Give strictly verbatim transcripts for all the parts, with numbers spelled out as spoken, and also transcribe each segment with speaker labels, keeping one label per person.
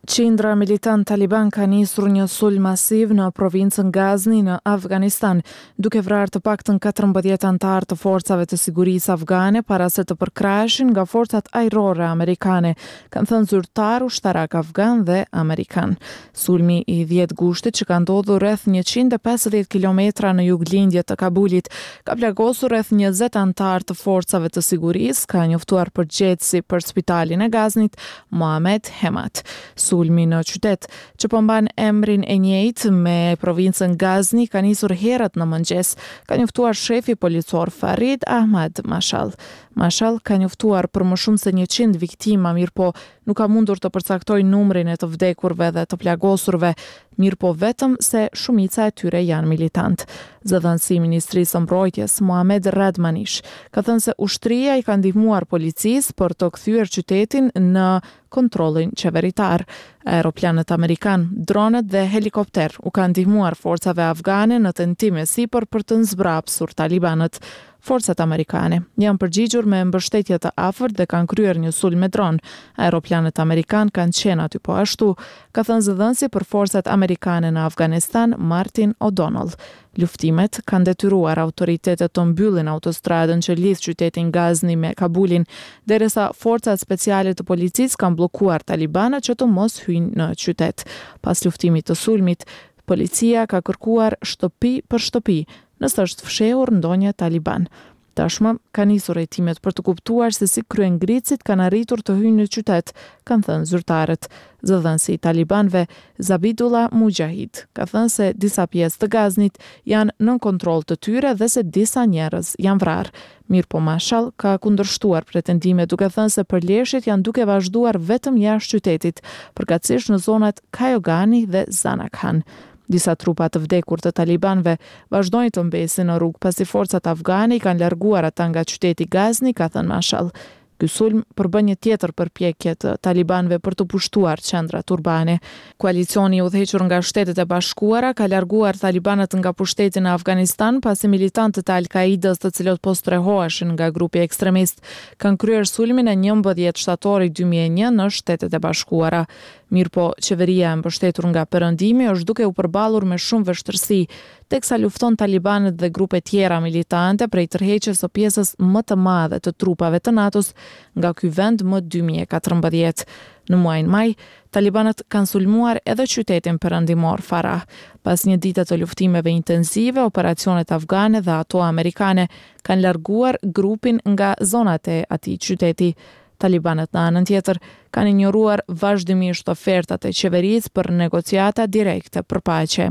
Speaker 1: Qindra militant taliban ka nisur një sulm masiv në provincën Ghazni në Afganistan, duke vrarë të paktën katërmbëdhjetë anëtar të forcave të sigurisë afgane para se të përkraheshin nga forcat ajrore amerikane, kanë thënë zyrtar ushtarak afgan dhe amerikan. Sulmi i dhjetë gushtit që ka ndodhur rreth njëqind e pesëdhjetë kilometra në juglindje të Kabulit, ka plagosur rreth njëzet anëtar të forcave të sigurisë, ka njoftuar përgjegjësi për spitalin e Ghaznit, Mohamed Hemat. Sulmi në qytet, që po mban emrin e njëjtë me provincën Ghazni, ka nisur herët në mëngjes, ka njoftuar shefi policor Farid Ahmad Mashal. Mashal ka njoftuar për më shumë se njëqind viktima, mirë po nuk ka mundur të përcaktoj numrin e të vdekurve dhe të plagosurve, mirë po vetëm se shumica e tyre janë militant. Zëdhënësi i Ministrisë së Mbrojtjes, Mohamed Radmanish, ka thënë se ushtria i ka ndihmuar policisë për të kthyer qytetin në kontrollin qeveritar. Aeroplanet amerikan, dronet dhe helikopter u kanë ndihmuar forcave afgane në tentime sipër për të zbrapsur talibanët. Forcat amerikane janë përgjigjur me mbështetje të afërt dhe kanë kryer një sulm me dron. Aeroplanet amerikan kanë qenë aty po ashtu, ka thënë zëdhënësi për forcat amerikane në Afganistan, Martin O'Donnell. Luftimet kanë detyruar autoritetet të mbyllin autostradën që lidh qytetin Ghazni me Kabulin, derisa forcat speciale të policisë kanë bllokuar talibanët që të mos hyjnë në qytet. Pas luftimit të sulmit, policia ka kërkuar shtëpi për shtëpi nëse është fshehur ndonjë taliban. Tashmë ka nisur hetimet për të kuptuar se si kryengritësit kanë arritur të hyjnë në qytet, kanë thënë zyrtarët. Zëdhënësi i talibanëve, Zabidullah Mujahid, ka thënë se disa pjesë të Ghaznit janë nën kontroll të tyre dhe se disa njerëz janë vrarë. Mirë po Mashal ka kundërshtuar pretendimet duke thënë se përleshjet janë duke vazhduar vetëm jashtë qytetit, përkatësisht në zonat Kayogani dhe Zanakhan. Disa trupa të vdekur të talibanëve vazhdojnë të mbesin në rrugë pasi forcat afgane i kanë larguar ata nga qyteti Ghazni, ka thënë Mashal. Ky sulm përbën një tjetër përpjekje të talibanëve për të pushtuar qendrat urbane. Koalicioni i udhëhequr nga Shtetet e Bashkuara ka larguar talibanët nga pushteti në Afganistan pasi militantët e Al-Qaidës, të cilët po strehoheshin nga grupi ekstremist, kanë kryer sulmin e njëmbëdhjetë shtatorit dy mijë e një në Shtetet e Bashkuara. Mirë po, qeveria e mbështetur nga perëndimi është duke u përballur me shumë vështirësi, teksa lufton talibanët dhe grupe tjera militante prej tërheqjes së pjesës më të madhe të trupave të NATO-s nga ky vend më dy mijë e katërmbëdhjetë. Në muajin maj, talibanët kanë sulmuar edhe qytetin perëndimor Farah. Pas një dite të luftimeve intensive, operacionet afgane dhe ato amerikane kanë larguar grupin nga zonat e atij qyteti. Talibanët në anën tjetër kanë injoruar vazhdimisht ofertat e qeverisë për negociata direkte për paqe.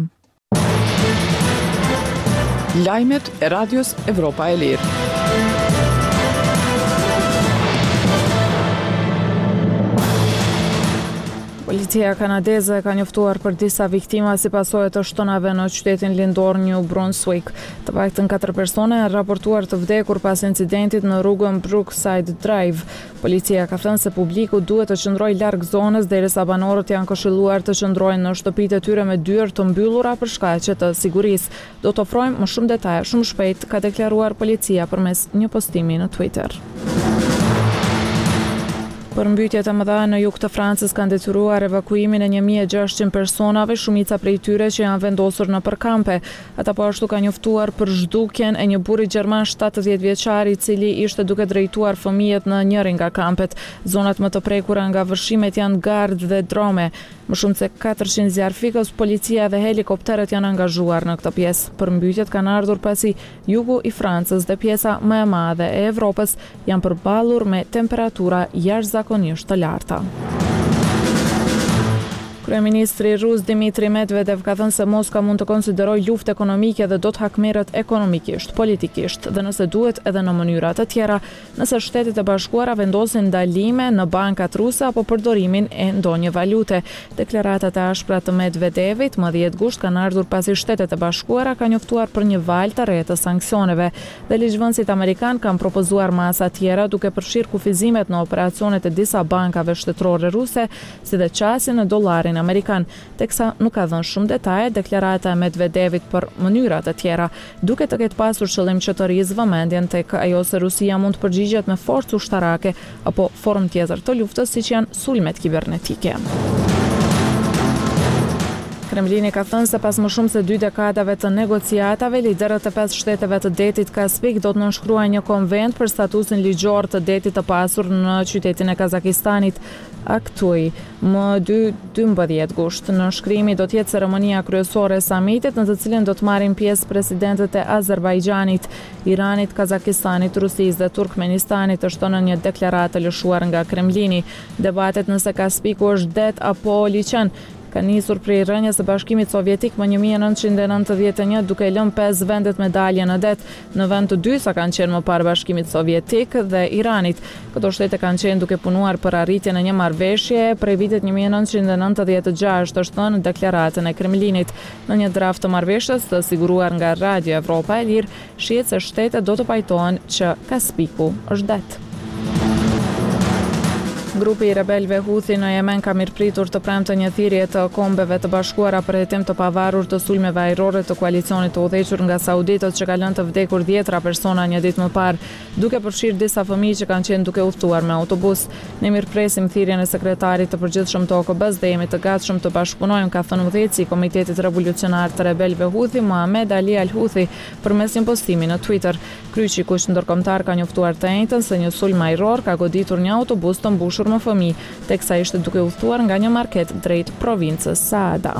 Speaker 2: Lajmet e Radios Evropa e Lirë.
Speaker 1: Policia kanadeze ka njoftuar për disa viktima si pasojë të shtonave në qytetin lindor New Brunswick. Të paktën katër persona janë raportuar të vdekur pas incidentit në rrugën Brookside Drive. Policia ka thënë se publiku duhet të qëndrojë larg zonës derisa banorët janë këshilluar të qëndrojnë në shtëpitë e tyre me dyert të mbyllura për shkaqe të sigurisë. Do të ofrojmë më shumë detaje shumë shpejt, ka deklaruar policia përmes një postimi në Twitter. Përmbytjet e mëdha në jug të Francës kanë detyruar evakuimin e një mijë e gjashtëqind personave, shumica prej tyre që janë vendosur në përkampe. Ata po ashtu kanë njoftuar për zhdukjen e një burri gjerman shtatëdhjetë vjeçar i cili ishte duke drejtuar fëmijët në njërin nga kampet. Zonat më të prekura nga vërshimet janë Gard dhe Drome. Më shumë se katërqind zjarfikës, policia dhe helikopteret janë angazhuar në këtë pjesë. Përmbytjet kanë ardhur pasi jugu i Francës dhe pjesa më e madhe e Evropës janë përballur me temperatura jashtëzakonisht të larta. Kryeministri rus Dmitri Medvedev ka thënë se Moska mund të konsiderojë luftë ekonomike dhe do të hakmerret ekonomikisht, politikisht dhe nëse duhet edhe në mënyra të tjera, nëse Shtetet e Bashkuara vendosin ndalime në bankat ruse apo përdorimin e ndonjë valute. Deklaratat e ashpra të Medvedevit më dhjetë gusht kanë ardhur pasi Shtetet e Bashkuara kanë njoftuar për një valë të re të sanksioneve dhe ligjvënësit amerikan kanë propozuar masa tjera duke përfshirë kufizimet në operacionet e disa bankave shtetërore ruse, si dhe qasjen e dollarit amerikan, teksa nuk ka dhënë shumë detaje deklarata e Medvedevit për mënyra të tjera, duke të ketë pasur qëllim që të rrizë vëmendjen tek ajo se Rusia mund të përgjigjet me forcë ushtarake apo formë tjetër të luftës, siç janë sulmet kibernetike. Kremlini ka thënë se pas më shumë se dy dekadave të negociatave, liderët e pesë shtetet të detit Kaspik do të nënshkruajnë një konvent për statusin ligjor të detit të pasur në qytetin e Kazakistanit Aktuj. Më dymbëdhjetë gusht nënshkrimi do të jetë ceremonia kryesore e samitit, në të cilën do të marrin pjesë presidentët e Azerbajxhanit, Iranit, Kazakistanit, Rusisë dhe Turkmenistanit, shtonë në një deklaratë lëshuar nga Kremlini. Debatet nëse Kaspiku është det apo liçen ka nisur prej rënjes së Bashkimit Sovjetik më një mijë e nëntëqind e nëntëdhjetë e një, duke lënë pesë vendet me dalje në det, në vend të dy sa kanë qenë më parë Bashkimit Sovjetik dhe Iranit. Këto shtete kanë qenë duke punuar për arritjen e një marrëveshje prej vitit një mijë e nëntëqind e nëntëdhjetë e gjashtë, është thënë në deklaratën e Kremlinit. Në një draft të marrëveshjes të siguruar nga Radio Evropa e Lirë, shihet se shtetet do të pajtohen që Kaspiku është det. Grupi i rebelëve Houthi në Yemen ka mirëpritur të premte një thirrje të kombeve të bashkuara për hetim të pavarur të sulmeve ajrore të koalicionit të udhëhequr nga sauditët që ka lënë të vdekur dhjetra persona një ditë më parë, duke përfshirë disa fëmijë që kanë qenë duke udhëtuar me autobus. Ne mirëpresim thirrjen e sekretarit të përgjithshëm të O K B-s dhe jemi të gatshëm të bashkëpunojmë, ka thënë udhëheqësi i Komitetit Revolucionar të Rebelëve Houthi, Mohamed Ali Al-Houthi, përmes një postimi në Twitter. Kryqi i Kushtit ndërkombëtar ka njoftuar të njëjtën se një sulm ajror ka goditur një autobus të mbushur me fëmijë, teksa ishte duke udhëtuar nga një market drejt provincës Saada.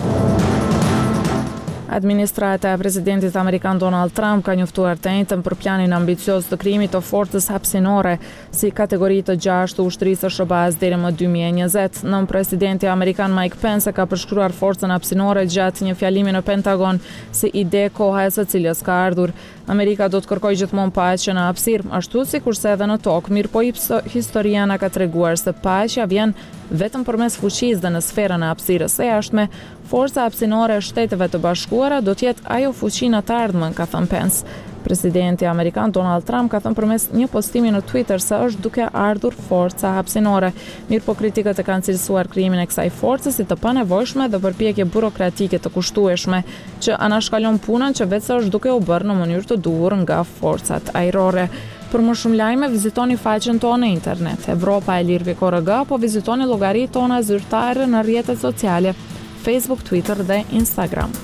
Speaker 1: Administrata e presidentit amerikan Donald Trump ka njoftuar të njëjtën për planin ambicioz të krijimit të forcës hapësinore si kategori të gjashtë ushtrisë së B A S deri më dy mijë e njëzet. Nën presidenti amerikan Mike Pence ka përshkruar forcën hapësinore gjatë një fjalimi në Pentagon si ide koha e së cilës ka ardhur. Amerika do të kërkojë gjithmonë paqe në hapësirë, ashtu sikurse edhe në tokë, mirë po historia na ka treguar se paqja vjen vetëm përmes fuqisë dhe në sferën e hapësirës së jashtme. Forca hapësinore e Shteteve të Bashkuara do të jetë ajo fuqi në të ardhmen, ka thënë Pence. Presidenti amerikan Donald Trump ka thënë përmes një postimi në Twitter se është duke ardhur forca hapësinore. Mirë po kritikët e kanë cilësuar krijimin e kësaj force si të panevojshme dhe përpjekje burokratike të kushtueshme, që anashkalon punën që vetë është duke u bërë në mënyrë të duhur nga forcat ajrore. Për më shumë lajme, vizitoni faqen tonë në internet Evropa e Lirë Vikor G, apo vizitoni llogaritë tona zyrtare në rrjetet sociale Facebook, Twitter dhe Instagram.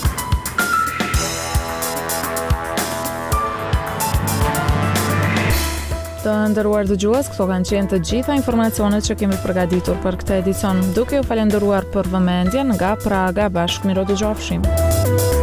Speaker 1: Të nderuar dëgjues, këto kanë qenë të gjitha informacionet që kemi përgatitur për këtë edicion. Duke ju falendëruar për vëmendjen nga Praga, bashkë miro dëgjofshim.